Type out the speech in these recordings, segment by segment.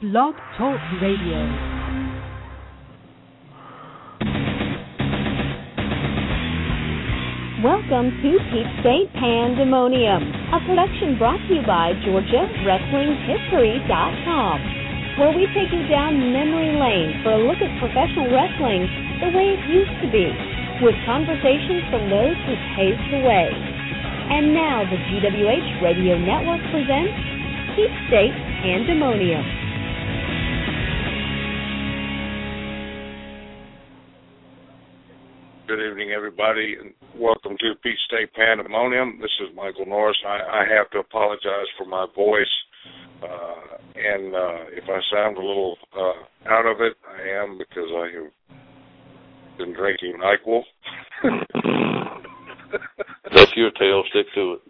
Blog Talk Radio. Welcome to Peach State Pandemonium, a production brought to you by GeorgiaWrestlingHistory.com, where we take you down memory lane for a look at professional wrestling the way it used to be, with conversations from those who paved the way. And now the GWH Radio Network presents Peach State Pandemonium. Good evening, everybody, and welcome to Peach State Pandemonium. This is Michael Norris. I have to apologize for my voice, and if I sound a little out of it, I am because I have been drinking NyQuil. That's your tail. Stick to it.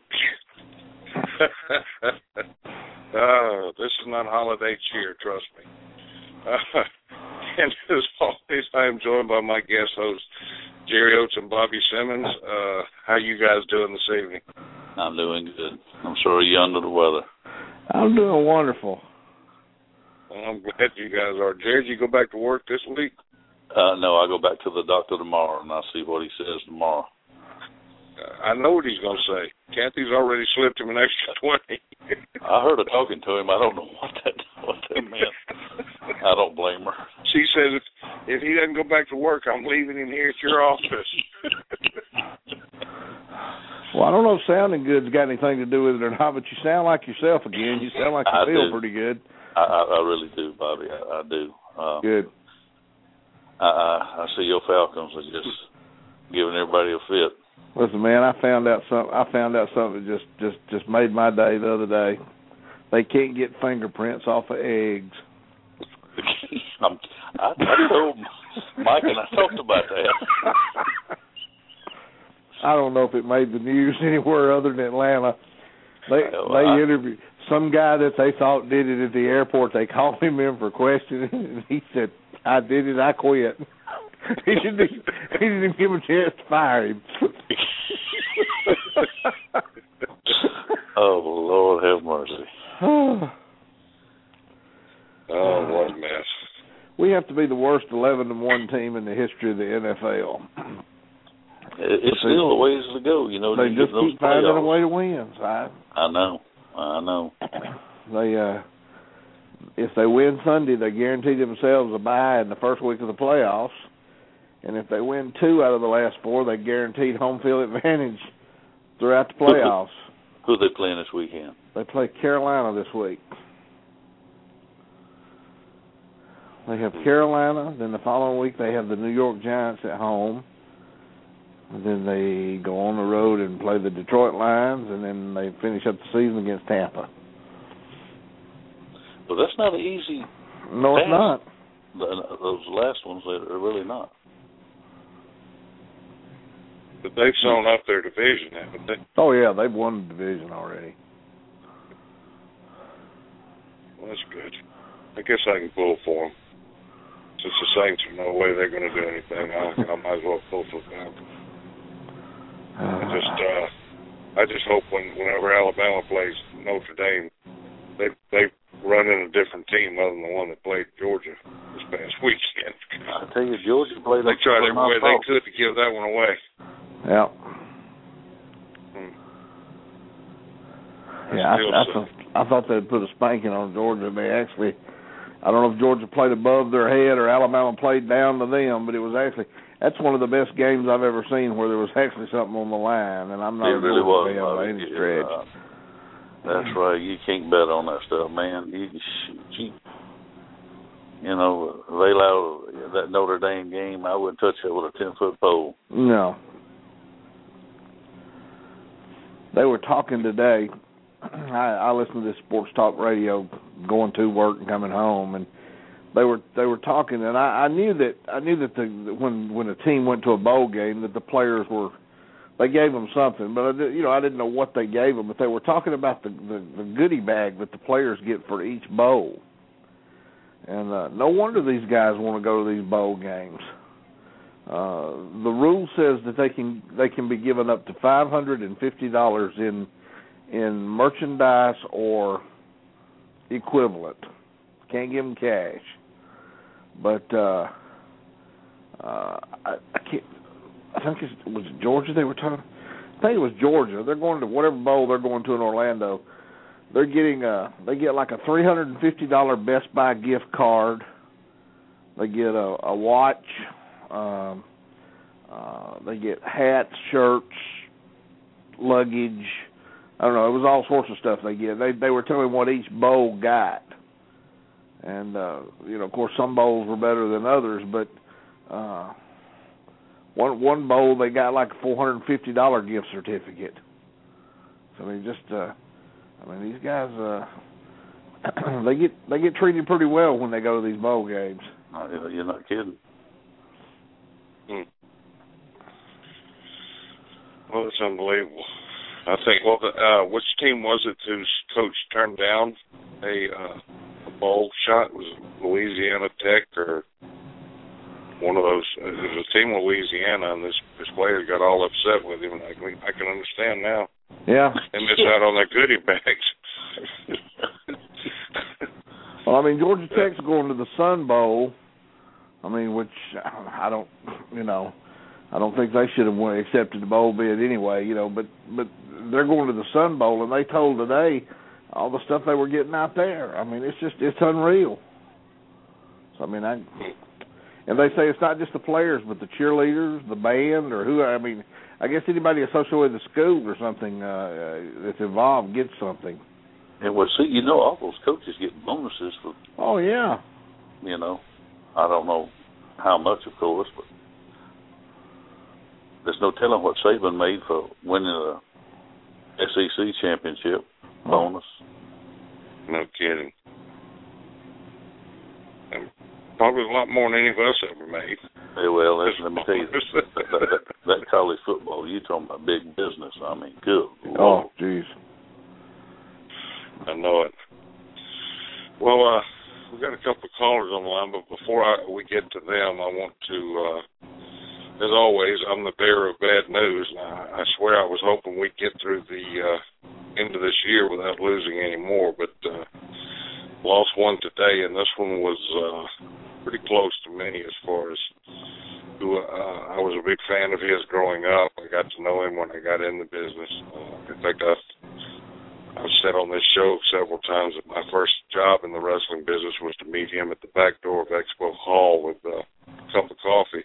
This is not holiday cheer, trust me. And as always, I am joined by my guest hosts, Jerry Oates and Bobby Simmons. How you guys doing this evening? I'm doing good. I'm sorry you're under the weather. I'm doing wonderful. Well, I'm glad you guys are. Jerry, did you go back to work this week? No, I go back to the doctor tomorrow, and I'll see what he says tomorrow. I know what he's going to say. Kathy's already slipped him an extra 20. I heard her talking to him. I don't know what that meant. I don't blame her. She says if he doesn't go back to work, I'm leaving him here at your office. Well, I don't know if sounding good's got anything to do with it or not, but you sound like yourself again. You sound like you feel pretty good. I really do, Bobby. I do. Good. I see your Falcons are just giving everybody a fit. Listen, man, I found out something that just made my day the other day. They can't get fingerprints off of eggs. I told Mike and I talked about that. I don't know if it made the news anywhere other than Atlanta. They interviewed some guy that they thought did it at the airport. They called him in for questioning, and he said, "I did it. I quit." He didn't even give him a chance to fire him. Oh, Lord have mercy. Oh, what a mess. We have to be the worst 11-1 team in the history of the NFL. It's still a ways to go, you know. They just keep finding a way to win. I know. If they win Sunday, they guarantee themselves a bye in the first week of the playoffs. And if they win 2 out of the last 4, they guaranteed home field advantage throughout the playoffs. Who are they playing this weekend? They play Carolina this week. They have Carolina. Then the following week they have the New York Giants at home. And then they go on the road and play the Detroit Lions, and then they finish up the season against Tampa. Well, that's not an easy No, it's not. Those last ones, they're really not. But they've sewn up their division, haven't they? Oh, yeah, they've won the division already. Well, that's good. I guess I can pull for them. Since the Saints are no way they're going to do anything, I might as well pull for them. I just hope whenever Alabama plays Notre Dame, they run in a different team other than the one that played Georgia this past weekend. I tell you, Georgia played. They tried every way they could to give that one away. Yeah. Yeah, I thought they'd put a spanking on Georgia. They actually, I don't know if Georgia played above their head or Alabama played down to them, but it was actually, that's one of the best games I've ever seen where there was actually something on the line, and I'm not a Georgia fan by any stretch. That's right. You can't bet on that stuff, man. You know, they allow that Notre Dame game, I wouldn't touch it with a 10-foot pole. No. They were talking today. I listen to this sports talk radio going to work and coming home, and they were talking, and I knew that when a team went to a bowl game that the players they gave them something, but I didn't know what they gave them. But they were talking about the goodie bag that the players get for each bowl, and no wonder these guys want to go to these bowl games. The rule says that they can be given up to $550 in merchandise or equivalent. Can't give them cash. But I can't. I think was it Georgia they were talking. I think it was Georgia. They're going to whatever bowl they're going to in Orlando. They're getting they get like a $350 Best Buy gift card. They get a watch. They get hats, shirts, luggage. I don't know. It was all sorts of stuff they get. They were telling what each bowl got, and of course, some bowls were better than others. But one bowl they got like a $450 gift certificate. So I mean, these guys they get treated pretty well when they go to these bowl games. You're not kidding. Well, it's unbelievable. I think. Well, which team was it whose coach turned down a bowl shot? Was it Louisiana Tech or one of those? It was a team of Louisiana, and this player got all upset with him. I can understand now. Yeah. They miss out on their goodie bags. Well, I mean, Georgia Tech's going to the Sun Bowl. I mean, which I don't think they should have accepted the bowl bid anyway, but they're going to the Sun Bowl, and they told today all the stuff they were getting out there. I mean, it's unreal. So, I mean, and they say it's not just the players, but the cheerleaders, the band, or who, I mean, I guess anybody associated with the school or something that's involved gets something. And see, all those coaches get bonuses for. Oh, yeah. I don't know how much, of course, but there's no telling what Saban made for winning a SEC championship bonus. No kidding. And probably a lot more than any of us ever made. Yeah, well, let me tell you, that college football, you're talking about big business. I mean, good Lord. Oh, jeez. I know it. Well, we've got a couple of callers on the line, but before we get to them, I want to, as always, I'm the bearer of bad news. And I swear I was hoping we'd get through the end of this year without losing any more, but lost one today, and this one was pretty close to me as far as who I was a big fan of his growing up. I got to know him when I got in the business. In fact, I've said on this show several times that my first job in the wrestling business was to meet him at the back door of Expo Hall with a cup of coffee.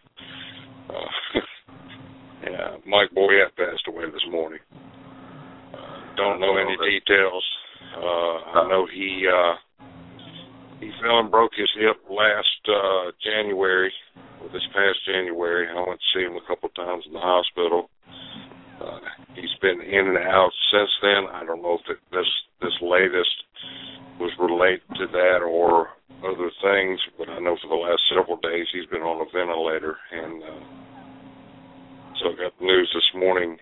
Mike Boyette passed away this morning. Don't know any details. I know he fell and broke his hip last January, or this past January. I went to see him a couple of times in the hospital. He's been in and out since then. I don't know if this latest was related to that or other things, but I know for the last several days he's been on a ventilator, and so I got the news this morning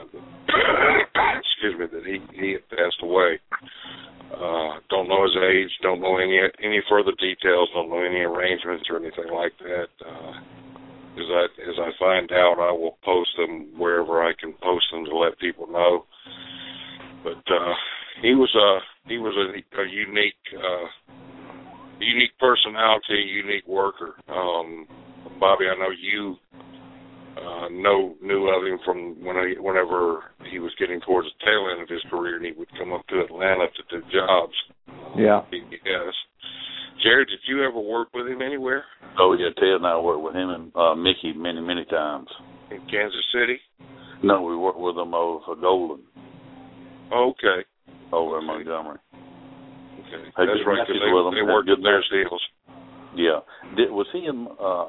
that he had passed away. Don't know his age, don't know any further details, don't know any arrangements or anything like that. As I find out, I will post them wherever I can post them to let people know. But he was a unique personality, unique worker. Bobby, I know you knew of him from whenever he was getting towards the tail end of his career, and he would come up to Atlanta to do jobs. Yeah. Yes. Jared, did you ever work with him anywhere? Oh, yeah, Ted and I worked with him and Mickey many, many times. In Kansas City? No, we worked with them over Golden. Oh, okay. Over in Montgomery. Okay. That's right, because they worked in their deals. Yeah. Was he in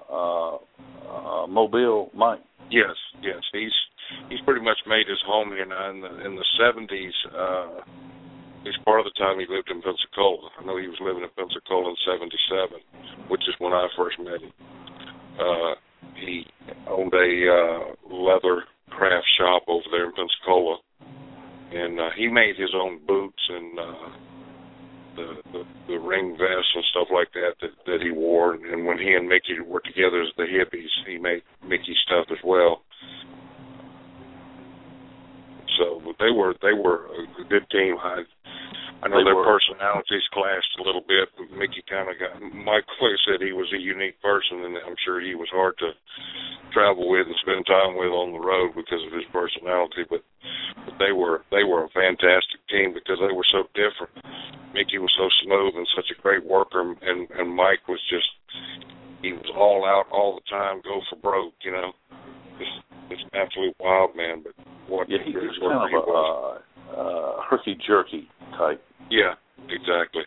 Mobile, Mike? Yes. He's pretty much made his home here now. In the 70s, at least part of the time he lived in Pensacola. I know he was living in Pensacola in 77, which is when I first met him. He owned a leather craft shop over there in Pensacola, and he made his own boots and the ring vests and stuff like that he wore. And when he and Mickey were together as the hippies, he made Mickey stuff as well. So they were a good team. I know their personalities clashed a little bit. Mickey kind of got, Mike Clay said he was a unique person, and I'm sure he was hard to travel with and spend time with on the road because of his personality. But they were a fantastic team because they were so different. Mickey was so smooth and such a great worker, and Mike was just, he was all out all the time, go for broke, you know. Just an absolute wild man, but what he was kind of a herky-jerky type. Yeah, exactly.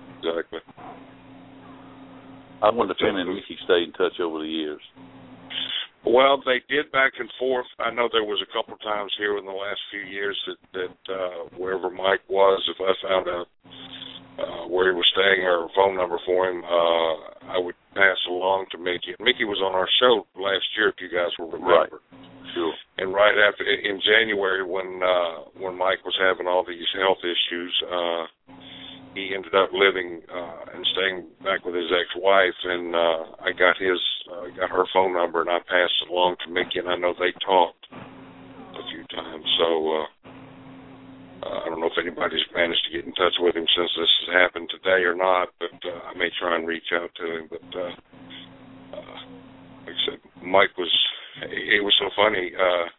I wonder if him and Mickey stayed in touch over the years. Well, they did back and forth. I know there was a couple times here in the last few years that wherever Mike was, if I found out where he was staying or a phone number for him, I would pass along to Mickey. And Mickey was on our show last year, if you guys will remember. Right. Sure. And right after, in January, when Mike was having all these health issues, he ended up living and staying back with his ex-wife, and I got her phone number, and I passed it along to Mickey, and I know they talked a few times. So I don't know if anybody's managed to get in touch with him since this has happened today or not, but I may try and reach out to him. But like I said, Mike was. It was so funny.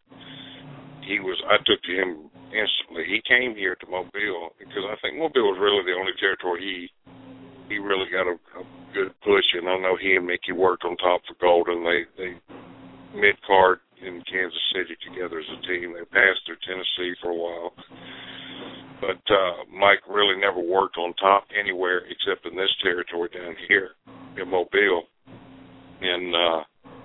I took to him instantly. He came here to Mobile because I think Mobile was really the only territory he really got a good push. And I know he and Mickey worked on top for Golden. They mid-card in Kansas City together as a team. They passed through Tennessee for a while. But Mike really never worked on top anywhere except in this territory down here in Mobile. And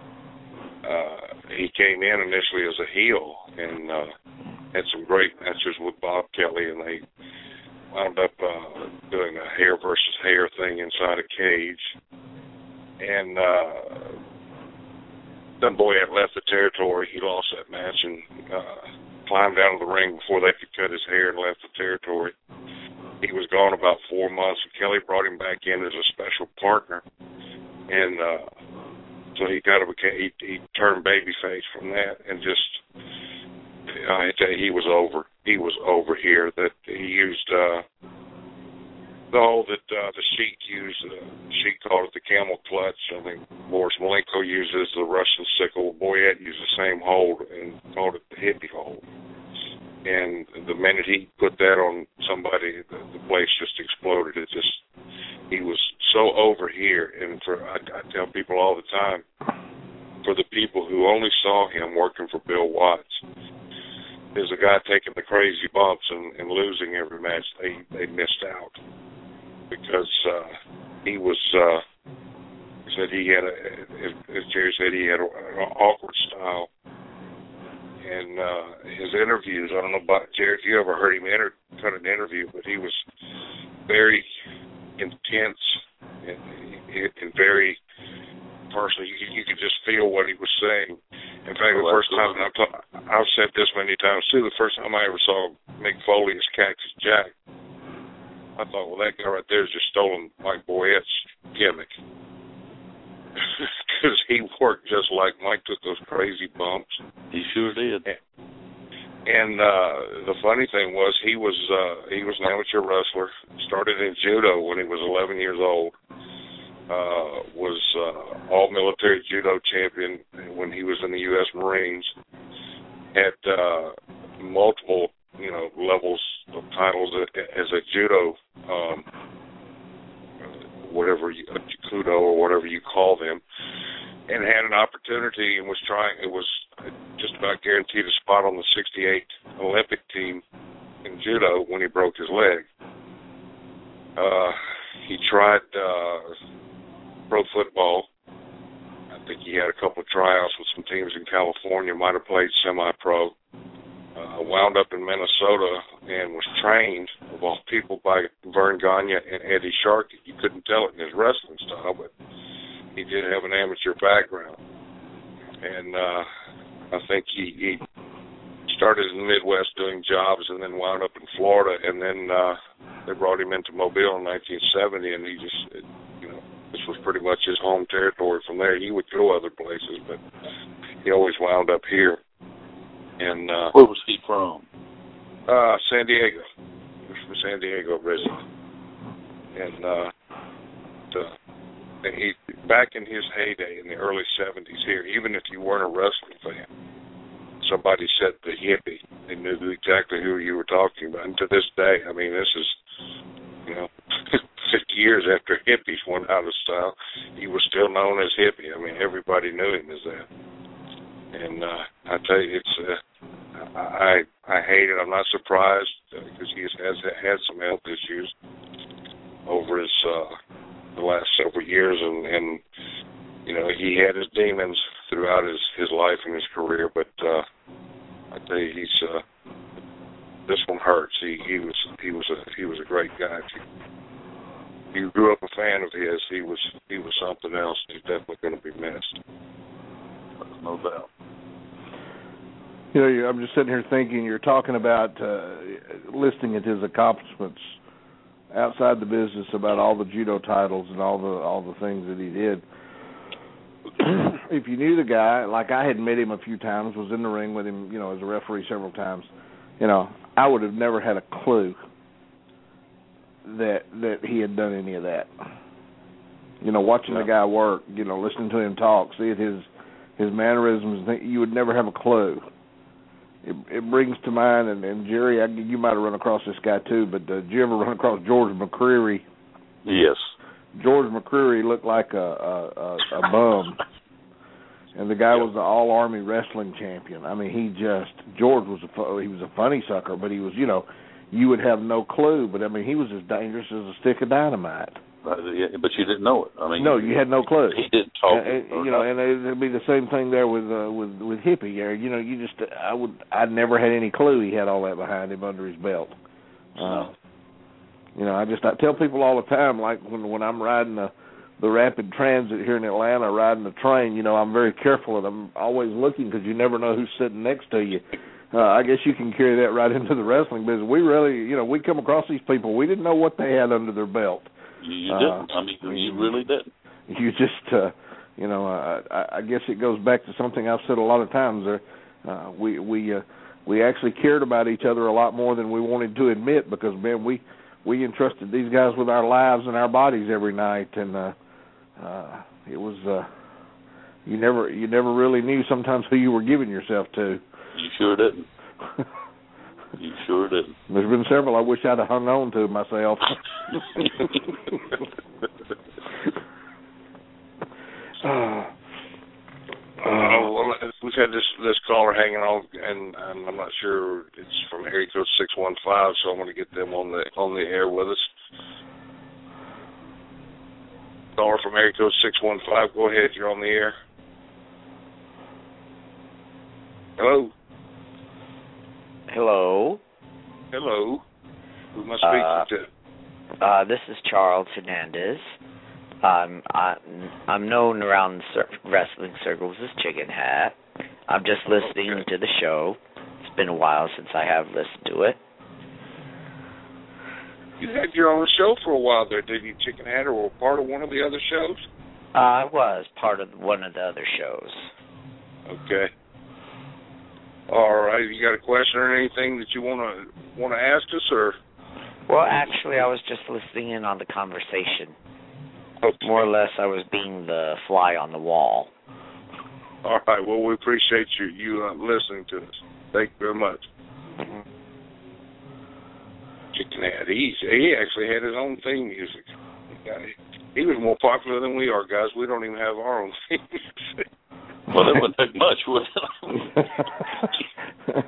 he came in initially as a heel and had some great matches with Bob Kelly, and they wound up doing a hair versus hair thing inside a cage. And Dunn Boy had left the territory. He lost that match and climbed out of the ring before they could cut his hair and left the territory. He was gone about 4 months, and Kelly brought him back in as a special partner. And so he kind of he turned babyface from that, and just I tell you, he was over. He was over here. That he used the hole that the Sheik used. Sheik called it the camel clutch. I think Boris Malenko uses the Russian sickle. Boyette used the same hold and called it the hippie hold. And the minute he put that on somebody, the place just exploded. He was so over here. And I tell people all the time, for the people who only saw him working for Bill Watts, there's a guy taking the crazy bumps and losing every match. They missed out because he was. Said he had as Jerry said, he had an awkward style. And his interviews, I don't know about Jerry, if you ever heard him cut an interview, but he was very intense and very personal. You could just feel what he was saying. In fact, the first time, I've said this many times too, the first time I ever saw Mick Foley as Cactus Jack, I thought, well, that guy right there has just stolen Mike Boyette's gimmick. Because he worked just like Mike, took those crazy bumps. He sure did. And the funny thing was, he was an amateur wrestler. Started in judo when he was 11 years old. Was all-military judo champion when he was in the U.S. Marines. Had multiple, levels of titles as a judo, judo or whatever you call them, and had an opportunity and was trying. It was just about guaranteed a spot on the '68 Olympic team in judo when he broke his leg. He tried pro football. I think he had a couple of tryouts with some teams in California, might have played semi-pro. Wound up in Minnesota and was trained, of all people, by Vern Gagne and Eddie Sharkey. You couldn't tell it in his wrestling style, but he did have an amateur background. And I think he started in the Midwest doing jobs and then wound up in Florida, and then they brought him into Mobile in 1970, and he just, this was pretty much his home territory. From there, he would go other places, but he always wound up here. And where was he from? San Diego. He was from San Diego originally, and he back in his heyday in the early '70s here. Even if you weren't a wrestling fan, somebody said the hippie. They knew exactly who you were talking about. And to this day, I mean, this is 50 years after hippies went out of style, he was still known as hippie. I mean, everybody knew him as that. And I tell you, it's I hate it. I'm not surprised because he has had some health issues over his the last several years, and he had his demons throughout his life and his career. But I tell you, this one hurts. He was a great guy. If you grew up a fan of his, he was something else. He's definitely going to be missed. There's no doubt. I'm just sitting here thinking. You're talking about listing at his accomplishments outside the business, about all the judo titles and all the things that he did. If you knew the guy, like I had met him a few times, was in the ring with him, as a referee several times, I would have never had a clue that he had done any of that. Watching the guy work, listening to him talk, seeing his mannerisms, you would never have a clue. It brings to mind, and Jerry, you might have run across this guy too, but did you ever run across George McCreary? Yes. George McCreary looked like a bum, and the guy was the All-Army Wrestling Champion. I mean, George was he was a funny sucker, but he was, you would have no clue. But I mean, he was as dangerous as a stick of dynamite. But you didn't know it. I mean, no, you had no clue. He didn't talk. And it'd be the same thing there with Hippie. I'd never had any clue he had all that behind him under his belt. I tell people all the time, like when I'm riding the rapid transit here in Atlanta, riding the train, I'm very careful and I'm always looking because you never know who's sitting next to you. I guess you can carry that right into the wrestling business. We really, we come across these people, we didn't know what they had under their belt. You didn't. I mean, you really didn't. You just, I guess it goes back to something I've said a lot of times. We actually cared about each other a lot more than we wanted to admit because, man, we entrusted these guys with our lives and our bodies every night, and it was you never really knew sometimes who you were giving yourself to. You sure didn't. You sure didn't. There's been several I wish I'd have hung on to myself. We've had this caller hanging on, and I'm not sure it's from area code 615, so I'm going to get them on the air with us. Caller from area code 615, go ahead. You're on the air. Hello. Hello. Hello. Who am I speaking to? This is Charles Hernandez. I'm known around the wrestling circles as Chicken Hat. I'm just listening to the show. It's been a while since I have listened to it. You had your own show for a while there, didn't you, Chicken Hat, or were part of one of the other shows? I was part of one of the other shows. Okay. All right. You got a question or anything that you want to ask us, or? Well, actually, I was just listening in on the conversation. Okay. More or less, I was being the fly on the wall. All right. Well, we appreciate you listening to us. Thank you very much. Mm-hmm. Chicken Hat. He actually had his own theme music. He was more popular than we are, guys. We don't even have our own theme music. Well, it wouldn't take much, would it?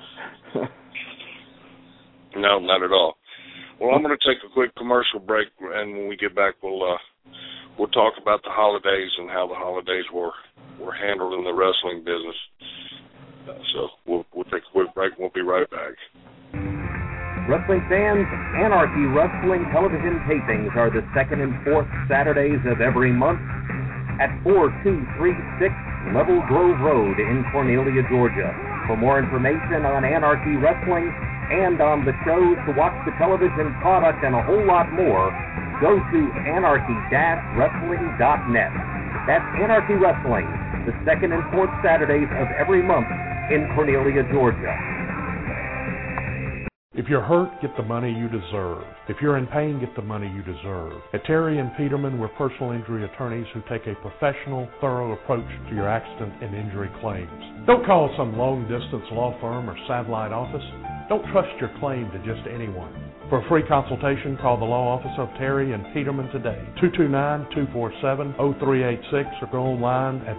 No, not at all. Well, I'm going to take a quick commercial break, and when we get back, we'll talk about the holidays and how the holidays were handled in the wrestling business. So we'll take a quick break, and we'll be right back. Wrestling fans, Anarchy Wrestling television tapings are the second and fourth Saturdays of every month at 4236 Level Grove Road in Cornelia, Georgia. For more information on Anarchy Wrestling and on the shows, to watch the television product, and a whole lot more, go to anarchy-wrestling.net. That's Anarchy Wrestling, the second and fourth Saturdays of every month in Cornelia, Georgia. If you're hurt, get the money you deserve. If you're in pain, get the money you deserve. At Terry and Peterman, we're personal injury attorneys who take a professional, thorough approach to your accident and injury claims. Don't call some long-distance law firm or satellite office. Don't trust your claim to just anyone. For a free consultation, call the law office of Terry and Peterman today, 229-247-0386, or go online at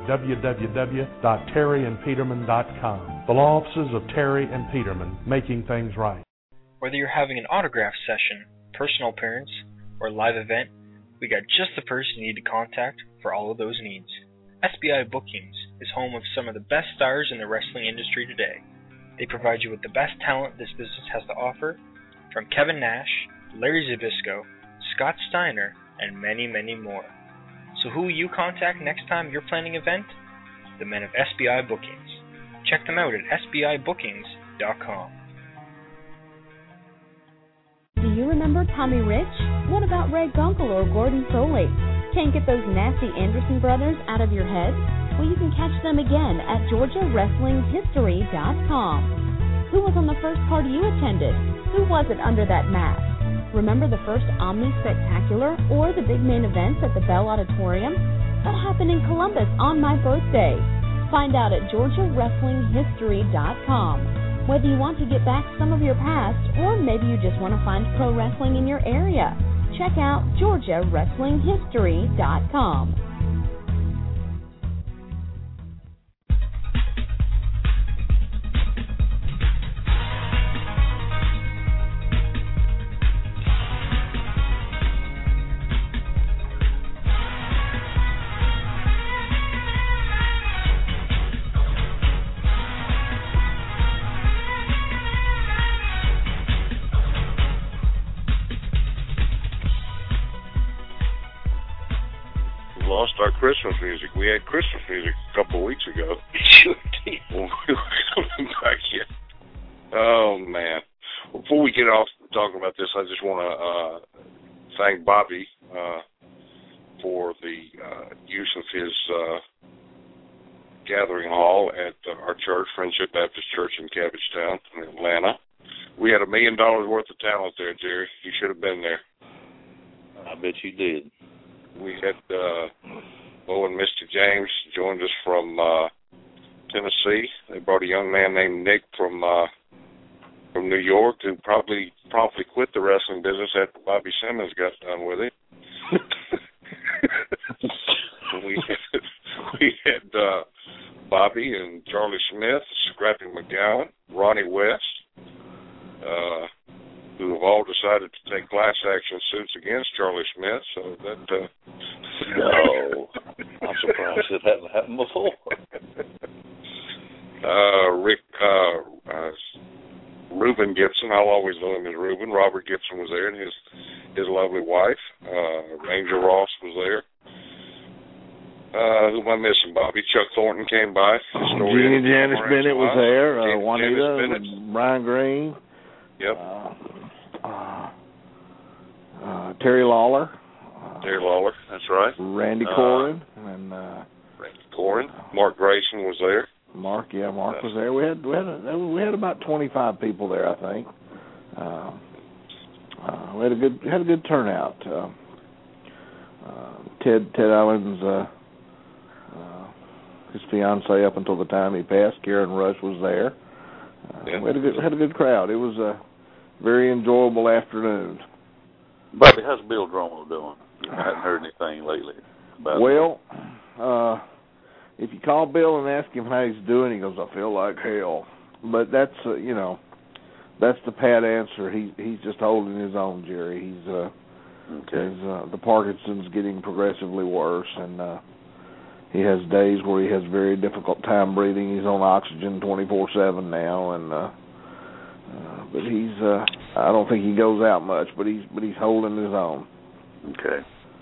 www.terryandpeterman.com. The law offices of Terry and Peterman, making things right. Whether you're having an autograph session, personal appearance, or live event, we got just the person you need to contact for all of those needs. SBI Bookings is home of some of the best stars in the wrestling industry today. They provide you with the best talent this business has to offer, from Kevin Nash, Larry Zbyszko, Scott Steiner, and many, many more. So who will you contact next time you're planning an event? The men of SBI Bookings. Check them out at sbibookings.com. Do you remember Tommy Rich? What about Ray Gunkel or Gordon Soley? Can't get those nasty Anderson brothers out of your head? Well, you can catch them again at GeorgiaWrestlingHistory.com. Who was on the first card you attended? Who was it under that mask? Remember the first Omni Spectacular or the big main events at the Bell Auditorium? What happened in Columbus on my birthday? Find out at GeorgiaWrestlingHistory.com. Whether you want to get back some of your past or maybe you just want to find pro wrestling in your area, check out GeorgiaWrestlingHistory.com. Lost our Christmas music. We had Christmas music a couple of weeks ago. Well, we were coming back yet. Oh, man. Before we get off talking about this, I just want to thank Bobby for the use of his gathering hall at our church, Friendship Baptist Church in Cabbagetown, in Atlanta. We had $1 million worth of talent there, Jerry. You should have been there. I bet you did. We had Bo and Mr. James joined us from Tennessee. They brought a young man named Nick from New York who probably promptly quit the wrestling business after Bobby Simmons got done with it. we had Bobby and Charlie Smith, Scrappy McGowan, Ronnie West, who have all decided to take class action suits against Charlie Smith. So that no, I'm surprised it hadn't happened before. Reuben Gibson, I'll always know him as Reuben. Robert Gibson was there, and his lovely wife. Ranger Ross was there. Who am I missing, Bobby? Chuck Thornton came by. Jeannie Janice Bennett was there. Juanita and Brian Green. Yep. Terry Lawler. Terry Lawler, that's right. Randy Corin. Randy Corin. Mark Grayson was there. Mark was there. We had about 25 people there, I think. We had a good turnout. Ted Allen's his fiance up until the time he passed, Karen Rush, was there. We had a good crowd. It was a very enjoyable afternoon. Bobby, how's Bill Drummond doing? I haven't heard anything lately about him. If you call Bill and ask him how he's doing, he goes, "I feel like hell." But that's that's the pat answer. He's just holding his own, Jerry. He's the Parkinson's getting progressively worse, and he has days where he has very difficult time breathing. He's on oxygen 24/7 now, and but he's I don't think he goes out much, but he's holding his own. Okay.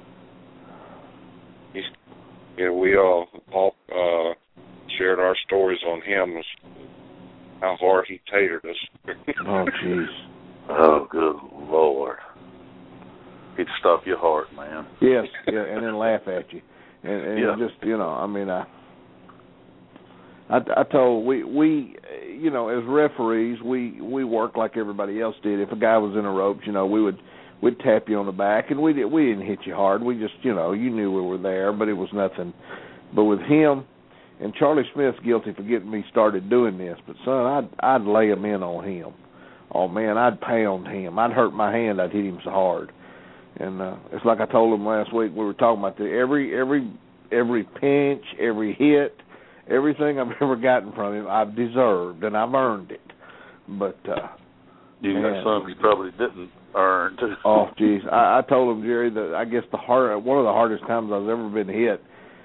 We all shared our stories on him, how hard he tatered us. Oh, jeez. Oh, good Lord. He'd stop your heart, man. Yes, yeah, and then laugh at you. And just, I told we you know, as referees, we work like everybody else did. If a guy was in the ropes, you know, we'd tap you on the back, and we didn't hit you hard. We just, you know, you knew we were there, but it was nothing. But with him, and Charlie Smith's guilty for getting me started doing this, but son, I'd lay him in on him. Oh man, I'd pound him. I'd hurt my hand. I'd hit him so hard. And it's like I told him last week. We were talking about every pinch, every hit, everything I've ever gotten from him, I've deserved and I've earned it. But you got some you probably didn't earn too. Oh, geez, I told him, Jerry, that I guess one of the hardest times I've ever been hit.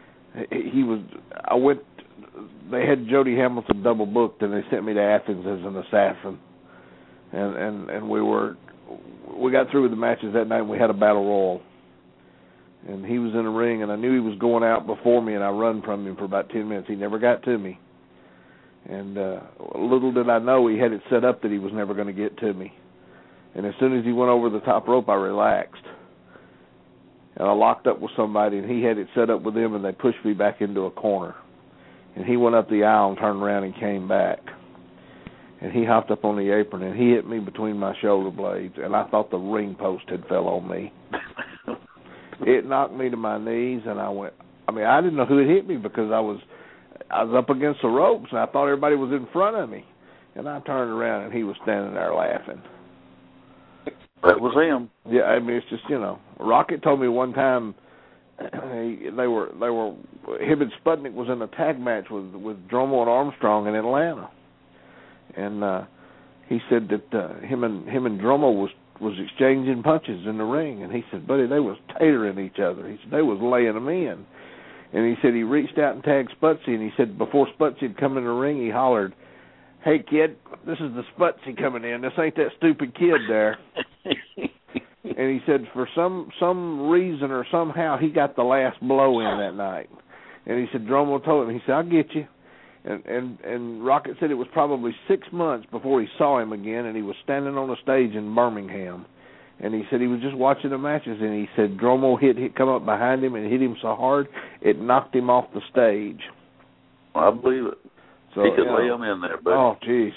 They had Jody Hamilton double booked, and they sent me to Athens as an assassin, and we got through with the matches that night, and we had a battle royal. And he was in the ring, and I knew he was going out before me, and I run from him for about 10 minutes. He never got to me. And little did I know he had it set up that he was never going to get to me. And as soon as he went over the top rope, I relaxed. And I locked up with somebody, and he had it set up with them, and they pushed me back into a corner. And he went up the aisle and turned around and came back. And he hopped up on the apron, and he hit me between my shoulder blades, and I thought the ring post had fell on me. It knocked me to my knees, and I didn't know who had hit me because I was up against the ropes, and I thought everybody was in front of me. And I turned around, and he was standing there laughing. That was him. Yeah, I mean, it's just, you know. Rocket told me one time him and Sputnik was in a tag match with Dromo and Armstrong in Atlanta. And he said that him and Dromo was exchanging punches in the ring, and he said, buddy, they was tatering each other. He said they was laying them in. And he said he reached out and tagged Sputsy, and he said before Sputsy had come in the ring, he hollered, hey, kid, this is the Sputsy coming in. This ain't that stupid kid there. And he said for some reason or somehow he got the last blow in that night. And he said Dromo told him, he said, I'll get you. And Rocket said it was probably 6 months before he saw him again, and he was standing on a stage in Birmingham. And he said he was just watching the matches, and he said Dromo come up behind him and hit him so hard it knocked him off the stage. I believe it. So, he could lay him in there, buddy. Oh, jeez.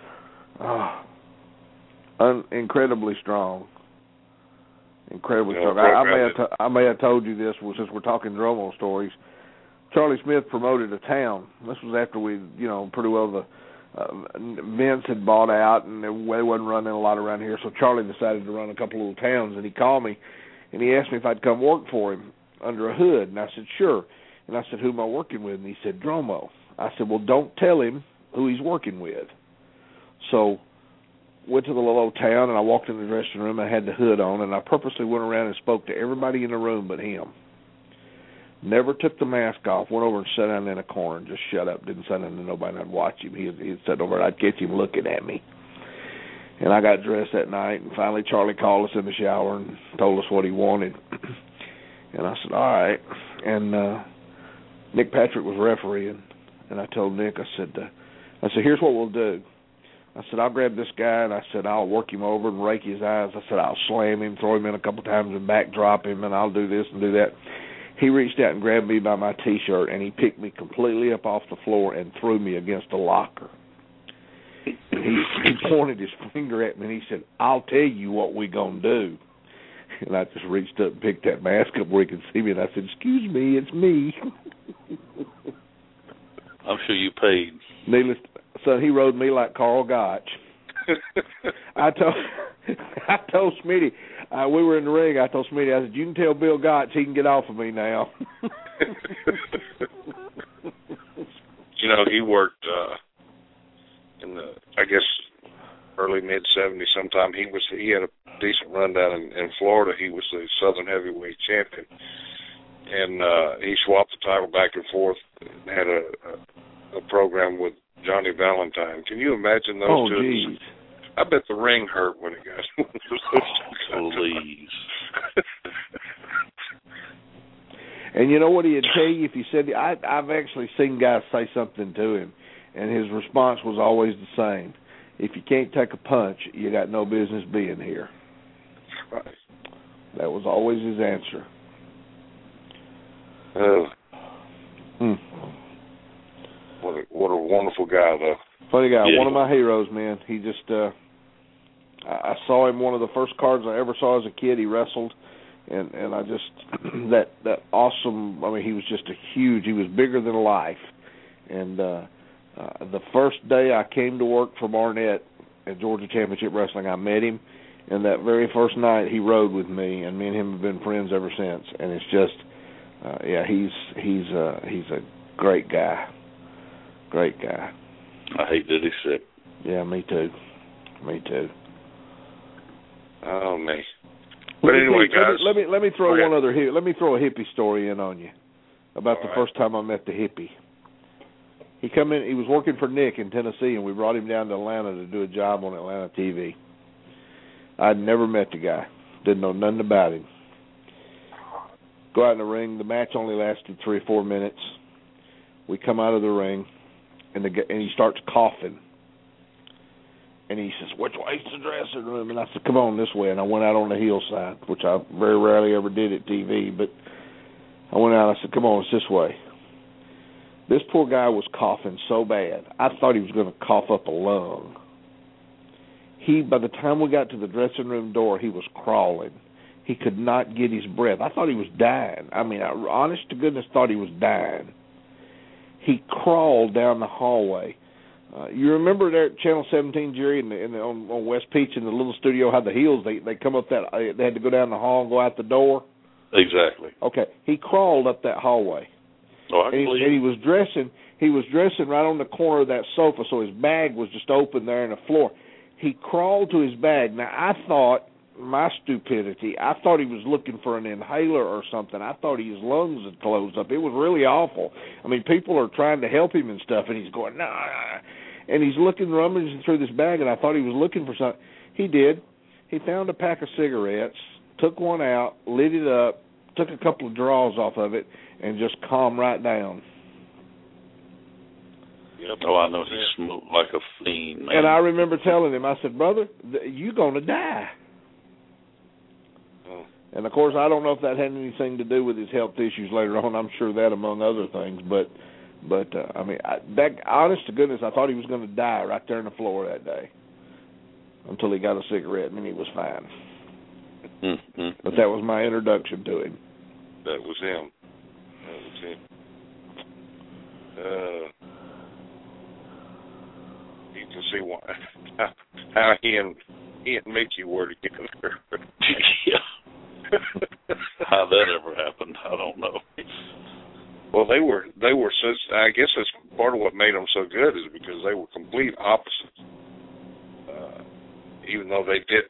Oh, incredibly strong. Incredibly strong. I may have told you this since we're talking Dromo stories. Charlie Smith promoted a town. This was after we, you know, pretty well the Vince had bought out, and they wasn't running a lot around here. So Charlie decided to run a couple little towns, and he called me, and he asked me if I'd come work for him under a hood, and I said sure. And I said, who am I working with? And he said Dromo. I said, well, don't tell him who he's working with. So went to the little old town, and I walked in the dressing room. I had the hood on, and I purposely went around and spoke to everybody in the room but him. Never took the mask off, went over and sat down in a corner and just shut up, didn't say nothing to nobody, and I'd watch him. He'd sit over, and I'd catch him looking at me. And I got dressed that night, and finally Charlie called us in the shower and told us what he wanted. And I said, all right. And Nick Patrick was refereeing, and I told Nick, I said, here's what we'll do. I said, I'll grab this guy, and I said, I'll work him over and rake his eyes. I said, I'll slam him, throw him in a couple times and backdrop him, and I'll do this and do that. He reached out and grabbed me by my T-shirt, and he picked me completely up off the floor and threw me against a locker. He pointed his finger at me, and he said, I'll tell you what we going to do. And I just reached up and picked that mask up where he could see me, and I said, excuse me, it's me. I'm sure you paid. Needless, son, he rode me like Carl Gotch. I told Smitty, we were in the ring, I told Smitty, I said, you can tell Bill Gotch he can get off of me now. You know, he worked in the, I guess, early mid-'70s sometime. He had a decent run down in Florida. He was the Southern Heavyweight Champion. And he swapped the title back and forth and had a program with Johnny Valentine. Can you imagine those two? Geez. I bet the ring hurt when it got please. And you know what he'd tell you if you said, I've actually seen guys say something to him, and his response was always the same. If you can't take a punch, you got no business being here. Right. That was always his answer. What a wonderful guy, though. Funny guy. Yeah. One of my heroes, man. He just, I saw him one of the first cards I ever saw as a kid. He wrestled, and I just, that awesome, I mean, he was just he was bigger than life. And the first day I came to work for Barnett at Georgia Championship Wrestling, I met him. And that very first night, he rode with me, and me and him have been friends ever since. And it's just, he's a great guy. Great guy. I hate that he's sick. Yeah, me too. Oh, me. But anyway, guys, let me throw one other here. Let me throw a hippie story in on you about the first time I met the hippie. He come in. He was working for Nick in Tennessee, and we brought him down to Atlanta to do a job on Atlanta TV. I'd never met the guy. Didn't know nothing about him. Go out in the ring. The match only lasted 3 or 4 minutes. We come out of the ring, and he starts coughing. And he says, "Which way's the dressing room?" And I said, "Come on, this way." And I went out on the hillside, which I very rarely ever did at TV. But I went out and I said, "Come on, it's this way." This poor guy was coughing so bad, I thought he was going to cough up a lung. By the time we got to the dressing room door, he was crawling. He could not get his breath. I thought he was dying. I mean, I honest to goodness thought he was dying. He crawled down the hallway. You remember there at Channel 17, Jerry, on West Peach in the little studio, how the heels, they come up they had to go down the hall and go out the door? Exactly. Okay. He crawled up that hallway. Oh, and he was dressing right on the corner of that sofa, so his bag was just open there on the floor. He crawled to his bag. Now, I thought, my stupidity, I thought he was looking for an inhaler or something. I thought his lungs had closed up. It was really awful. I mean, people are trying to help him and stuff, and he's going, nah. And he's rummaging through this bag, and I thought he was looking for something. He did. He found a pack of cigarettes, took one out, lit it up, took a couple of draws off of it, and just calmed right down. Yep. Oh, I know he smoked like a fiend, man. And I remember telling him, I said, "Brother, you're going to die." Oh. And, of course, I don't know if that had anything to do with his health issues later on. I'm sure that among other things. But I mean, honest to goodness, I thought he was going to die right there on the floor that day until he got a cigarette, and then he was fine. Mm-hmm. But that was my introduction to him. That was him. You can see how he and Mickey were together. Yeah. How that ever happened, I don't know. Well, they were such. I guess that's part of what made them so good is because they were complete opposites. Even though they did.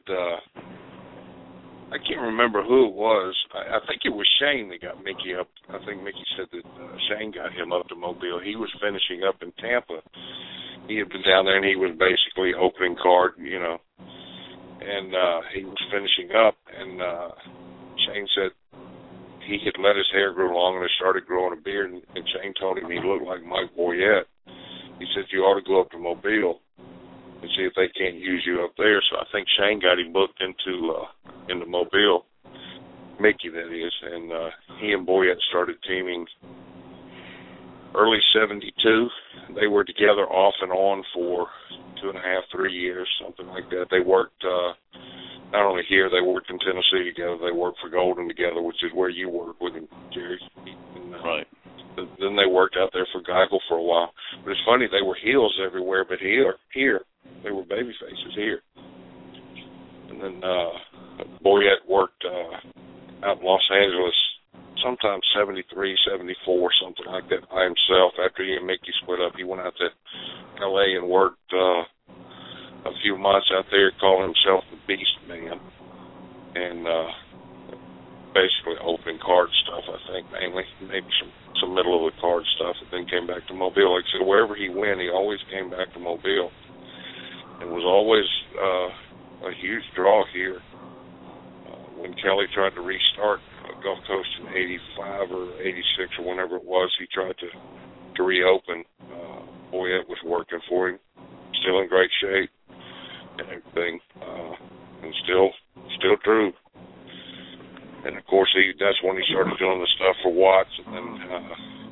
I can't remember who it was. I think it was Shane that got Mickey up. I think Mickey said that Shane got him up to Mobile. He was finishing up in Tampa. He had been down there, and he was basically opening card, you know. And he was finishing up, and Shane said he had let his hair grow long and it started growing a beard, and Shane told him he looked like Mike Boyette. He said, "You ought to go up to Mobile and see if they can't use you up there." So I think Shane got him booked into Mobile, Mickey that is, and he and Boyette started teaming early 72. They were together off and on for 2.5, 3 years, something like that. They worked not only here, they worked in Tennessee together. They worked for Golden together, which is where you work with him, Jerry. And, right. Then they worked out there for Geigel for a while. But it's funny, they were heels everywhere, but here they were baby faces here. And then Boyette worked out in Los Angeles sometime 73, 74, something like that by himself. After he and Mickey split up, he went out to L.A. and worked a few months out there, calling himself the Beast Man. And basically opening card stuff, I think, mainly. Maybe some middle of the card stuff, and then came back to Mobile. Like I said, wherever he went, he always came back to Mobile. And was always a huge draw here. When Kelly tried to restart Gulf Coast in 85 or 86 or whenever it was, he tried to reopen. Boyette was working for him, still in great shape and everything, and still true. And of course, that's when he started doing the stuff for Watts, and then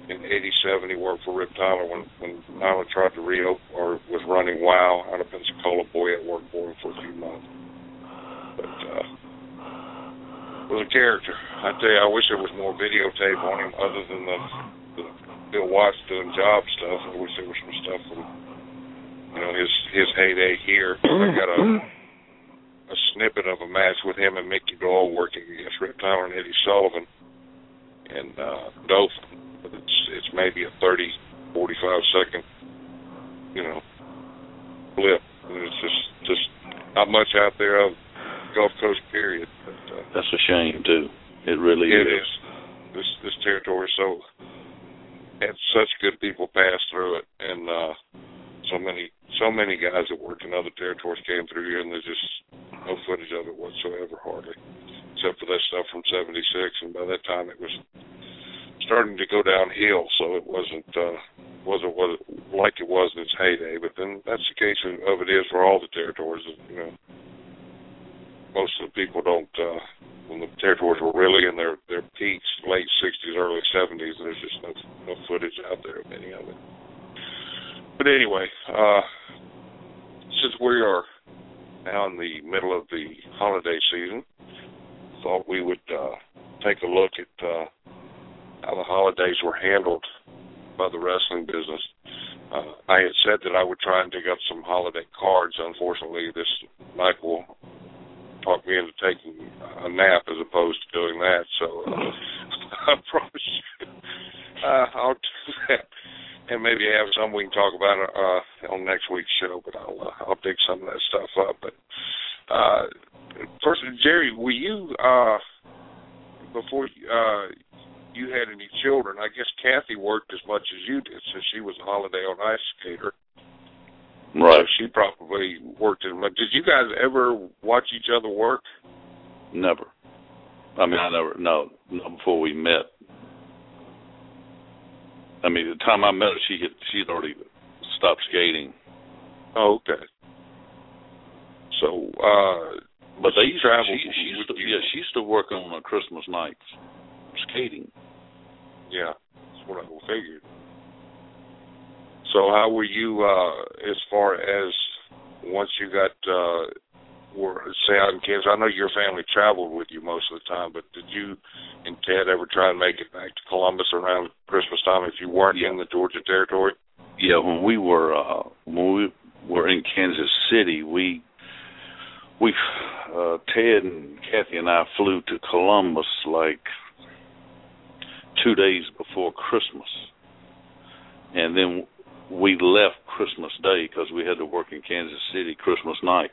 in '87, he worked for Rip Tyler when Tyler tried to reopen or was running WOW out of Pensacola. Boyette worked for him for a few months. But was a character. I tell you, I wish there was more videotape on him other than the Bill Watts doing job stuff. I wish there was some stuff from his heyday here. I got a snippet of a match with him and Mickey Doyle working against Rip Tyler and Eddie Sullivan and Dothan. It's maybe a 30, 45-second, blip. And it's just not much out there of Gulf Coast, period. But, that's a shame, too. It really is. It is. This territory had such good people pass through it, and so many guys that worked in other territories came through here, and there's just no footage of it whatsoever, hardly, except for that stuff from '76. And by that time, it was starting to go downhill, so it wasn't like it was in its heyday. But then that's the case of it is for all the territories. Most of the people don't. When the territories were really in their peaks, late '60s, early '70s, there's just no footage out there of any of it. But anyway, since we are now in the middle of the holiday season, thought we would take a look at how the holidays were handled by the wrestling business. I had said that I would try and dig up some holiday cards. Unfortunately, this Michael talked me into taking a nap as opposed to doing that, so I promise you I'll do that. And maybe have some we can talk about on next week's show, but I'll dig some of that stuff up. But first, Jerry, were you before you had any children? I guess Kathy worked as much as you did, since she was a Holiday on Ice skater. Right. So she probably worked in. Did you guys ever watch each other work? Never. I mean, I never. No, not before we met. I mean, the time I met her, she had already stopped skating. Oh, okay. So, but they used travel. She used to work on Christmas nights, skating. Yeah, that's what I figured. So, how were you as far as once you got say out in Kansas? I know your family traveled with you most of the time, but did you and Ted ever try and make it back to Columbus around Christmas time if you weren't in the Georgia territory? Yeah, when we were in Kansas City, we Ted and Kathy and I flew to Columbus like 2 days before Christmas, and then we left Christmas Day because we had to work in Kansas City Christmas night.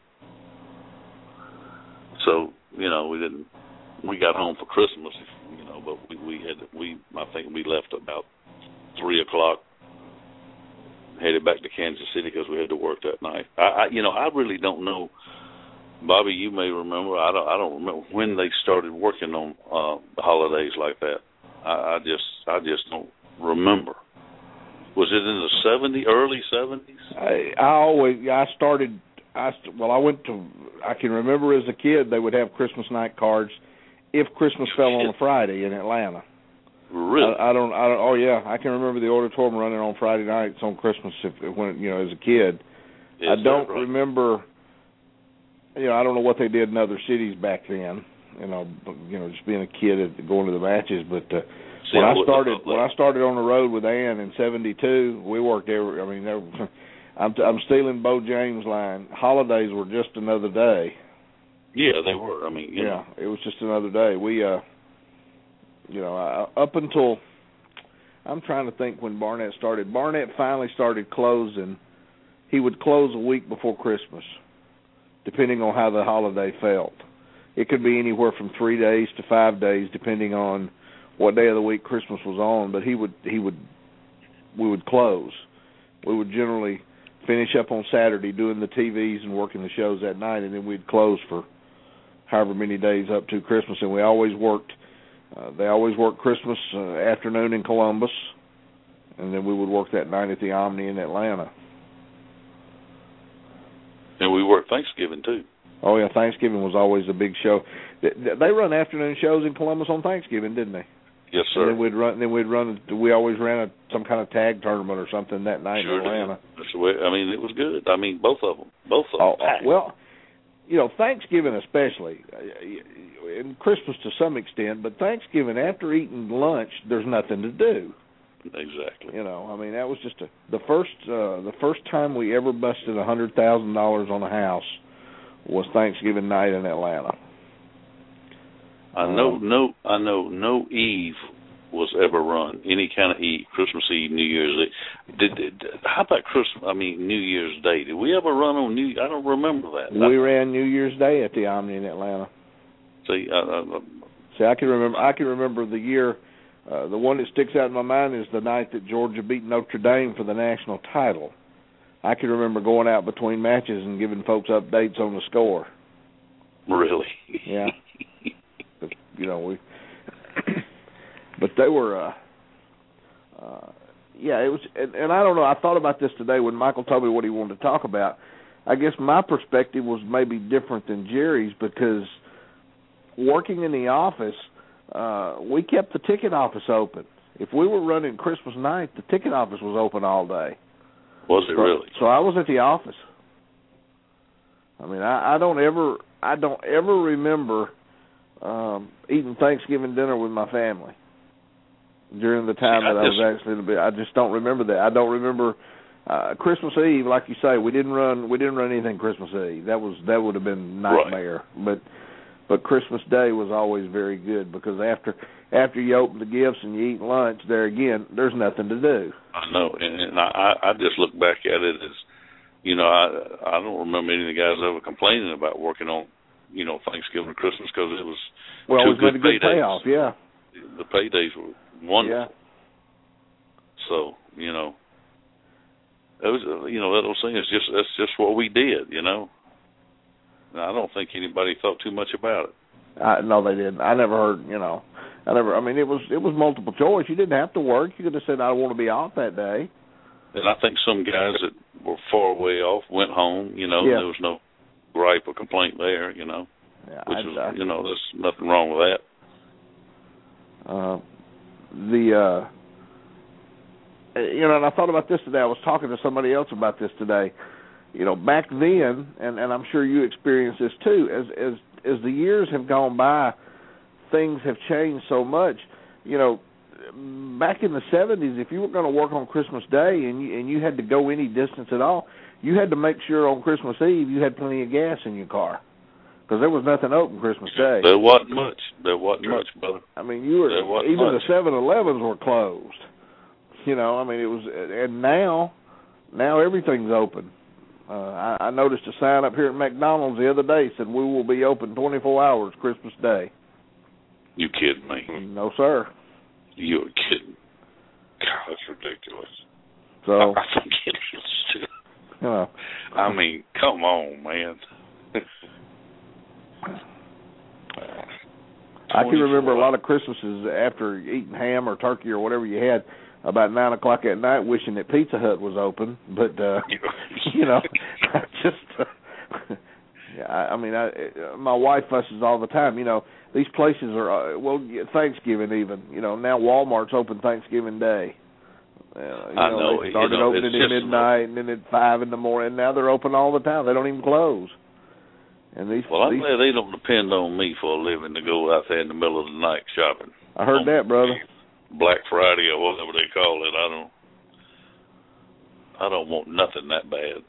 So we got home for Christmas, but I think we left about 3:00, headed back to Kansas City because we had to work that night. I really don't know, Bobby. You may remember. I don't remember when they started working on the holidays like that. I just don't remember. Was it in the early 70s? I can remember as a kid they would have Christmas night cards if Christmas fell on a Friday in Atlanta. Really? Oh yeah, I can remember the auditorium running on Friday nights on Christmas when as a kid. I don't remember. I don't know what they did in other cities back then. Just being a kid going to the matches, but. When I started on the road with Ann in '72, we worked every. I mean, I'm stealing Bo James' line. Holidays were just another day. Yeah, they were. I mean, it was just another day. We, up until I'm trying to think when Barnett started. Barnett finally started closing. He would close a week before Christmas, depending on how the holiday felt. It could be anywhere from 3 days to 5 days, depending on what day of the week Christmas was on, but we would close. We would generally finish up on Saturday doing the TVs and working the shows that night, and then we'd close for however many days up to Christmas. And we always worked. They always worked Christmas afternoon in Columbus, and then we would work that night at the Omni in Atlanta. And we worked Thanksgiving too. Oh yeah, Thanksgiving was always a big show. They run afternoon shows in Columbus on Thanksgiving, didn't they? Yes, sir. And then we'd run. We always ran some kind of tag tournament or something that night in Atlanta. That's the way. I mean, it was good. I mean, both of them. Well, Thanksgiving especially, and Christmas to some extent, but Thanksgiving after eating lunch, there's nothing to do. Exactly. I mean, that was just the first time we ever busted $100,000 on a house was Thanksgiving night in Atlanta. I know no Eve was ever run, any kind of Eve, Christmas Eve, New Year's Eve. How about New Year's Day? Did we ever run on I don't remember that. We ran New Year's Day at the Omni in Atlanta. See, I can remember the year. The one that sticks out in my mind is the night that Georgia beat Notre Dame for the national title. I can remember going out between matches and giving folks updates on the score. Really? Yeah. But they were, it was, and I don't know, I thought about this today when Michael told me what he wanted to talk about. I guess my perspective was maybe different than Jerry's because working in the office, we kept the ticket office open. If we were running Christmas night, the ticket office was open all day. Was it really? So I was at the office. I mean, I don't ever remember eating Thanksgiving dinner with my family during the time that I was actually. I just don't remember that. I don't remember Christmas Eve, like you say. We didn't run anything Christmas Eve. That would have been nightmare. Right. But Christmas Day was always very good because after you open the gifts and you eat lunch, there again, there's nothing to do. I know, and I just look back at it as, I don't remember any of the guys ever complaining about working on, Thanksgiving and Christmas because it was it was a good payoff. Yeah, the paydays were wonderful. Yeah. So it was that old saying that's just what we did. I don't think anybody thought too much about it. No, they didn't. I never heard. I mean, it was multiple choice. You didn't have to work. You could have said, "I want to be off that day." And I think some guys that were far away off went home. There was no gripe or complaint there. Yeah, which was, there's nothing wrong with that. And I thought about this today. I was talking to somebody else about this today. Back then, and I'm sure you experienced this too. As the years have gone by, things have changed so much. Back in the 70s, if you were going to work on Christmas Day and you had to go any distance at all, you had to make sure on Christmas Eve you had plenty of gas in your car because there was nothing open Christmas Day. There wasn't much. Much, brother. I mean, even the 7-Elevens were closed. It was, and now everything's open. I noticed a sign up here at McDonald's the other day said we will be open 24 hours Christmas Day. You kidding me? No, sir. You're kidding. God, that's ridiculous. So I think it is too. I mean, come on, man. I can remember a lot of Christmases after eating ham or turkey or whatever you had about 9 o'clock at night wishing that Pizza Hut was open. But, my wife fusses all the time. These places are, Thanksgiving even. Now Walmart's open Thanksgiving Day. I know. They started opening at midnight and then at 5 in the morning. And now they're open all the time. They don't even close. And I'm glad they don't depend on me for a living to go out there in the middle of the night shopping. I heard that, brother. Black Friday or whatever they call it. I don't want nothing that bad.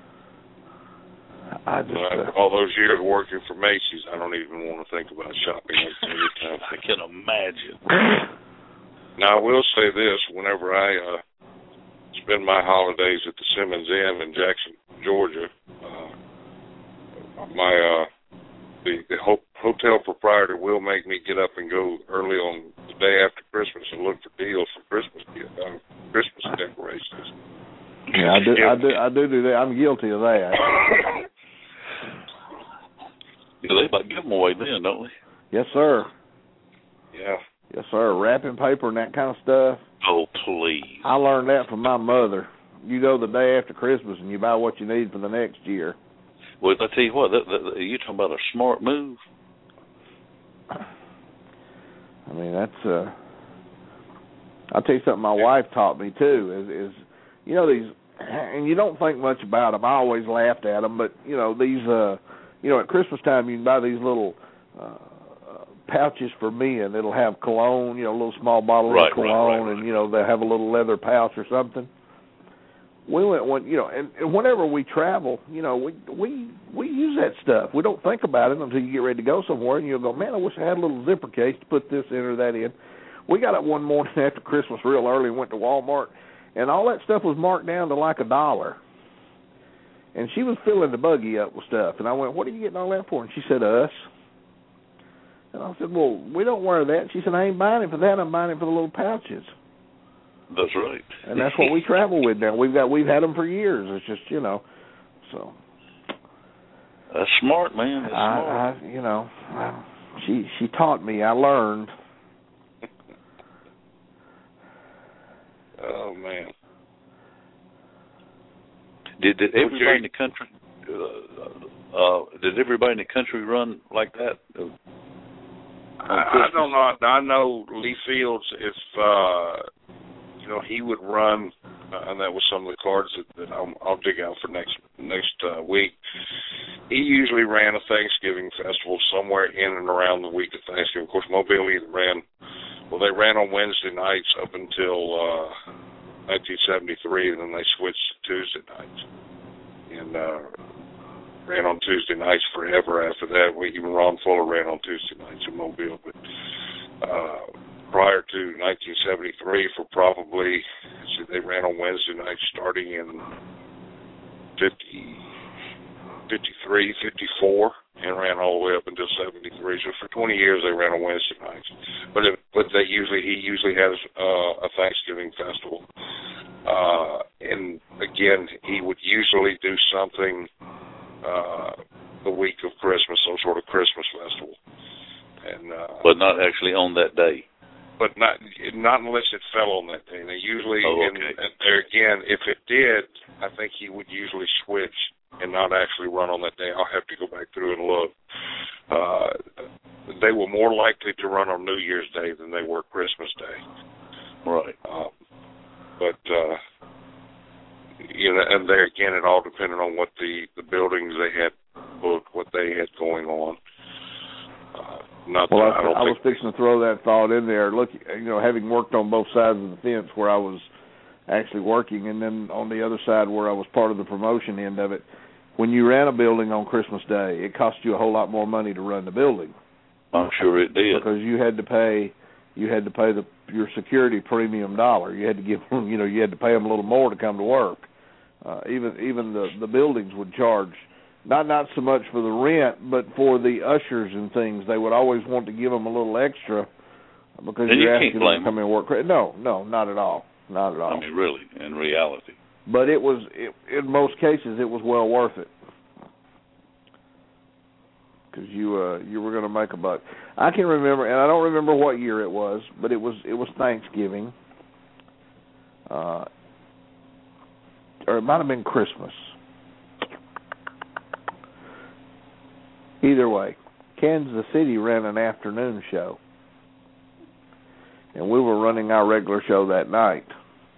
All those years working for Macy's, I don't even want to think about shopping every time. I can imagine. Now, I will say this. Whenever I spend my holidays at the Simmons Inn in Jackson, Georgia, the hotel proprietor will make me get up and go early on the day after Christmas and look for deals for Christmas decorations. Yeah, I do that. I'm guilty of that. They about give them away then, don't they? Yes, sir. Yeah. Yes, sir. Wrapping paper and that kind of stuff. Oh, please. I learned that from my mother. You go the day after Christmas and you buy what you need for the next year. Well, I tell you what, you're talking about a smart move. I mean, that's I'll tell you something my wife taught me, too, is you know, these, and you don't think much about them. I always laughed at them, but, you know, these, you know, at Christmas time you can buy these little pouches for men. It'll have cologne, you know, a little small bottle of cologne, and, you know, they'll have a little leather pouch or something. We went, you know, and whenever we travel, you know, we use that stuff. We don't think about it until you get ready to go somewhere, and you'll go, man, I wish I had a little zipper case to put this in or that in. We got up one morning after Christmas real early and went to Walmart, and all that stuff was marked down to like $1. And she was filling the buggy up with stuff, and I went, what are you getting all that for? And she said, us. And I said, well, we don't wear that. And she said, I ain't buying it for that. I'm buying it for the little pouches. That's right. And that's what we travel with now. We've had them for years. It's just, you know, so. That's smart, man. That's smart. You know, she taught me. I learned. Oh man. Did everybody in the country? Did everybody in the country run like that? I don't know. I know Lee Fields. If you know, he would run, and that was some of the cards that I'll dig out for next week. He usually ran a Thanksgiving festival somewhere in and around the week of Thanksgiving. Of course, Mobile either ran. Well, they ran on Wednesday nights up until 1973, and then they switched to Tuesday nights, and ran on Tuesday nights forever after that. Even Ron Fuller ran on Tuesday nights in Mobile, but prior to 1973, for probably, they ran on Wednesday nights starting in 53, 54, and ran all the way up until 73. So for 20 years they ran on Wednesday nights. But he usually has a Thanksgiving festival. And again, he would usually do something the week of Christmas, some sort of Christmas festival. And but not actually on that day. But not unless it fell on that day. They usually, and there again, if it did, I think he would usually switch and not actually run on that day. I'll have to go back through and look. They were more likely to run on New Year's Day than they were Christmas Day. Right. But you know, and there again, it all depended on what the buildings they had booked, what they had going on. I was fixing to throw that thought in there. Look, you know, having worked on both sides of the fence where I was actually working, and then on the other side where I was part of the promotion end of it, when you ran a building on Christmas Day, it cost you a whole lot more money to run the building. I'm sure it did, because you had to pay your security premium dollar. You had to give them, you know, you had to pay them a little more to come to work. Even the buildings would charge. Not so much for the rent, but for the ushers and things. They would always want to give them a little extra because you're asking them to come in and work. No, not at all. Not at all. I mean, really, in reality. But in most cases, it was well worth it because you were going to make a buck. I can remember, and I don't remember what year it was, but it was Thanksgiving, or it might have been Christmas. Either way, Kansas City ran an afternoon show, and we were running our regular show that night.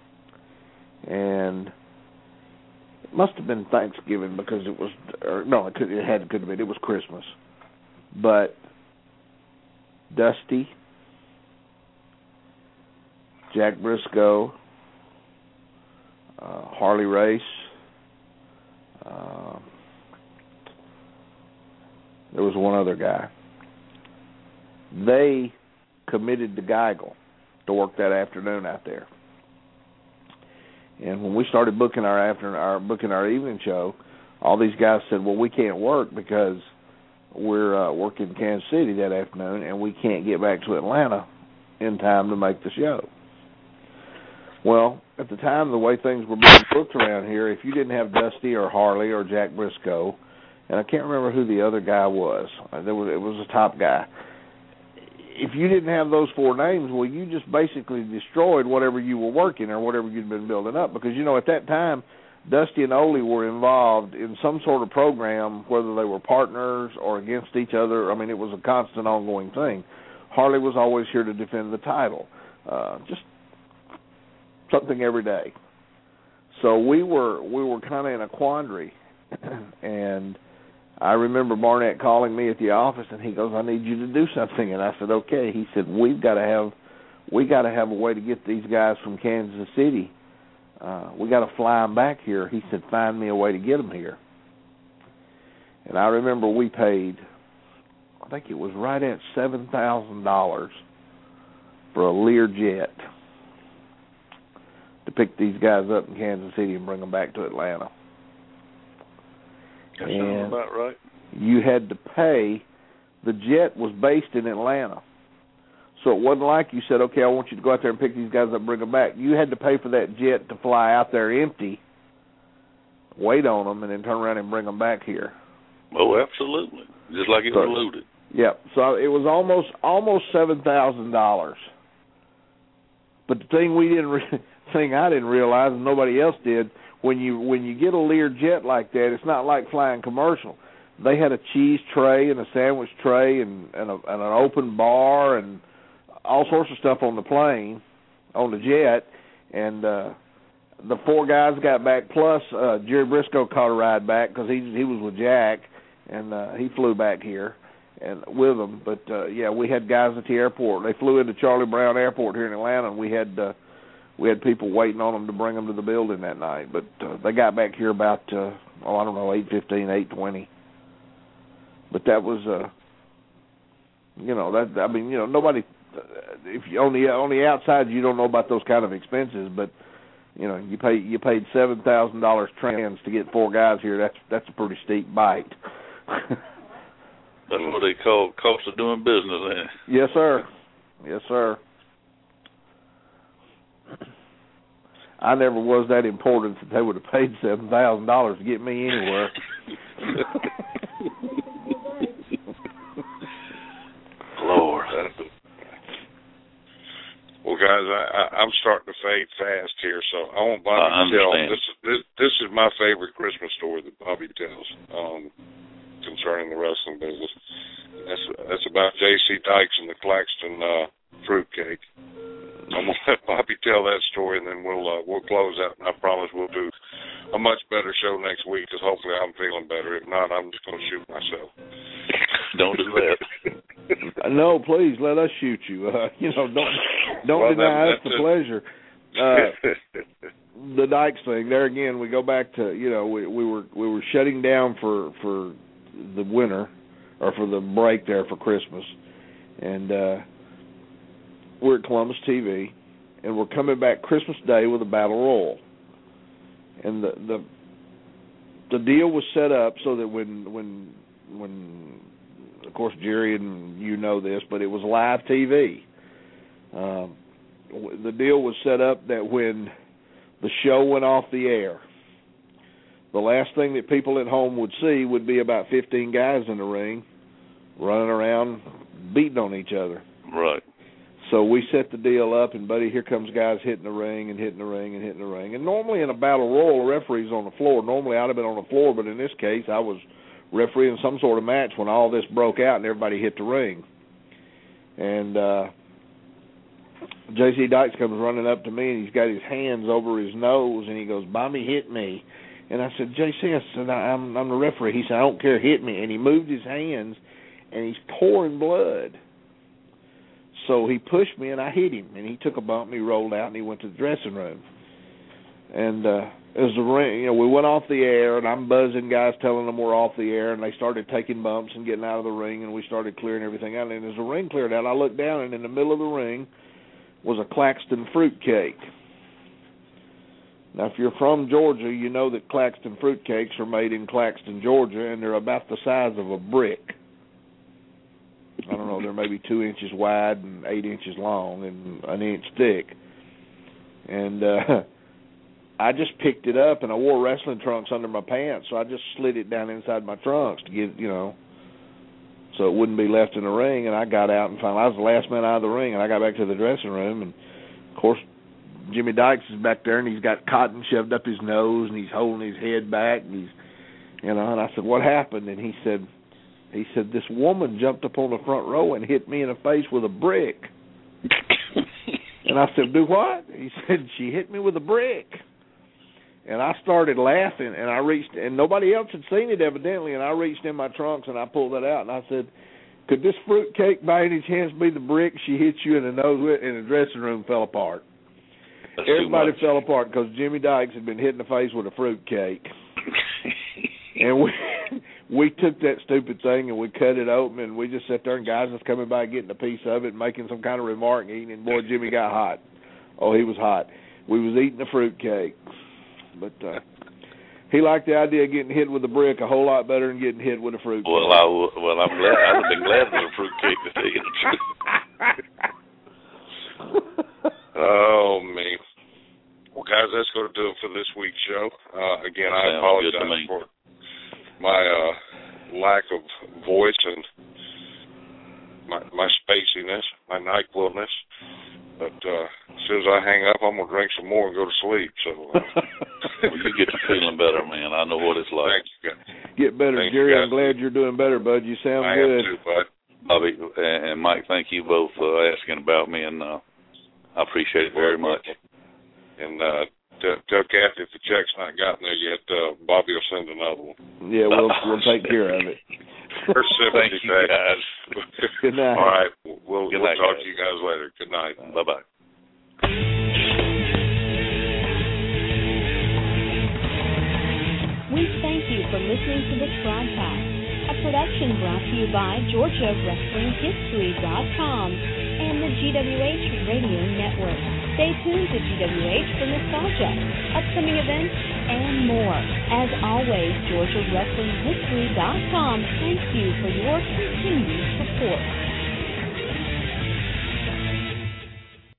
And it must have been Thanksgiving because it was, could have been. It was Christmas. But Dusty, Jack Briscoe, Harley Race, there was one other guy. They committed to Geigel to work that afternoon out there. And when we started booking our evening show, all these guys said, "Well, we can't work because we're working in Kansas City that afternoon, and we can't get back to Atlanta in time to make the show." Well, at the time, the way things were being booked around here, if you didn't have Dusty or Harley or Jack Briscoe, and I can't remember who the other guy was. It was a top guy. If you didn't have those four names, well, you just basically destroyed whatever you were working or whatever you'd been building up. Because, you know, at that time, Dusty and Ole were involved in some sort of program, whether they were partners or against each other. I mean, it was a constant ongoing thing. Harley was always here to defend the title. Just something every day. So we were kind of in a quandary, and I remember Barnett calling me at the office, and he goes, "I need you to do something." And I said, "Okay." He said, "We got to have a way to get these guys from Kansas City. We got to fly them back here." He said, "Find me a way to get them here." And I remember we paid, I think it was right at $7,000 for a Learjet to pick these guys up in Kansas City and bring them back to Atlanta. That sounds about right. You had to pay. The jet was based in Atlanta. So it wasn't like you said, "Okay, I want you to go out there and pick these guys up and bring them back." You had to pay for that jet to fly out there empty, wait on them, and then turn around and bring them back here. Oh, absolutely. Just like it was loaded. Yep. So it was almost $7,000. But the thing I didn't realize, and nobody else did, when you get a Learjet like that, it's not like flying commercial. They had a cheese tray and a sandwich tray and an open bar and all sorts of stuff on the plane, on the jet, and the four guys got back, plus Jerry Briscoe caught a ride back because he was with Jack, and he flew back here and with them. But yeah, we had guys at the airport. They flew into Charlie Brown Airport here in Atlanta, and we had people waiting on them to bring them to the building that night. But they got back here about 8:15, 8:20. But that was nobody. If you on the outside, you don't know about those kind of expenses, but you paid $7,000 trans to get four guys here. That's a pretty steep bite. That's what they call cost of doing business, ain't it? Yes, sir. Yes, sir. I never was that important that they would have paid $7,000 to get me anywhere. Lord. Well, guys, I'm starting to fade fast here, so I want Bobby to tell. This is my favorite Christmas story that Bobby tells concerning the wrestling business. That's about J.C. Dykes and the Claxton fruitcake. I'm gonna let Bobby tell that story, and then we'll close out. And I promise we'll do a much better show next week, because hopefully I'm feeling better. If not, I'm just gonna shoot myself. Don't do that. No, please let us shoot you. Don't deny us the pleasure. The Dykes thing. There again, we go back to we were shutting down for the winter, or for the break there for Christmas, and we're at Columbus TV, and we're coming back Christmas Day with a battle royal, and the deal was set up so that when of course, Jerry, and you know this, but it was live TV. The deal was set up that when the show went off the air, the last thing that people at home would see would be about 15 guys in the ring running around beating on each other. Right. So we set the deal up, and, buddy, here comes guys hitting the ring and hitting the ring and hitting the ring. And normally in a battle royal, the referee's on the floor. Normally I'd have been on the floor, but in this case I was refereeing some sort of match when all this broke out and everybody hit the ring. And J.C. Dykes comes running up to me, and he's got his hands over his nose, and he goes, "Bobby, hit me." And I said, "J.C., I said, I'm the referee." He said, "I don't care, hit me." And he moved his hands, and he's pouring blood. So he pushed me, and I hit him, and he took a bump, and he rolled out, and he went to the dressing room. And as the ring, we went off the air, and I'm buzzing guys, telling them we're off the air, and they started taking bumps and getting out of the ring, and we started clearing everything out. And as the ring cleared out, I looked down, and in the middle of the ring was a Claxton fruitcake. Now, if you're from Georgia, you know that Claxton fruitcakes are made in Claxton, Georgia, and they're about the size of a brick. I don't know, they're maybe 2 inches wide and 8 inches long and an inch thick. And I just picked it up, and I wore wrestling trunks under my pants, so I just slid it down inside my trunks to get, so it wouldn't be left in the ring. And I got out, and finally I was the last man out of the ring, and I got back to the dressing room, and of course Jimmy Dykes is back there, and he's got cotton shoved up his nose, and he's holding his head back, and he's, and I said, "What happened?" And he said, "This woman jumped up on the front row and hit me in the face with a brick." And I said, do what? He said, she hit me with a brick. And I started laughing, and I reached, and nobody else had seen it evidently, and I reached in my trunks and I pulled that out, and I said, could this fruitcake by any chance be the brick she hit you in the nose with, and the dressing room fell apart? That's Everybody fell apart because Jimmy Dykes had been hit in the face with a fruitcake. And we took that stupid thing and we cut it open, and we just sat there, and guys was coming by getting a piece of it and making some kind of remark and eating, and boy, Jimmy got hot. Oh, he was hot. We was eating the fruitcake. But he liked the idea of getting hit with a brick a whole lot better than getting hit with a fruitcake. Well, I'm glad. I'd have been glad with a fruitcake to tell you the truth. Oh, me. Well, guys, that's going to do it for this week's show. Again, I apologize for my lack of voice and my spaciness, my NyQuilness. But as soon as I hang up, I'm going to drink some more and go to sleep. So well, you get to feeling better, man. I know what it's like. Thank you, guys. Get better, Thank Jerry. you, I'm glad you're doing better, bud. You sound I good. am too, bud. Bobby and Mike, thank you both for asking about me, and I appreciate it very much. And tell Kathy if the check's not gotten there yet, Bobby will send another one. Yeah, we'll take care of it. Her sympathy, thank you, guys. Good night. All right, we'll Good night, talk guys. to you guys later. Good night. Bye-bye. We thank you for listening to the Trodcast, a production brought to you by GeorgiaWrestlingHistory.com and the GWH Radio Network. Stay tuned to GWH for nostalgia, upcoming events, and more. As always, GeorgiaWrestlingHistory.com thanks you for your continued support.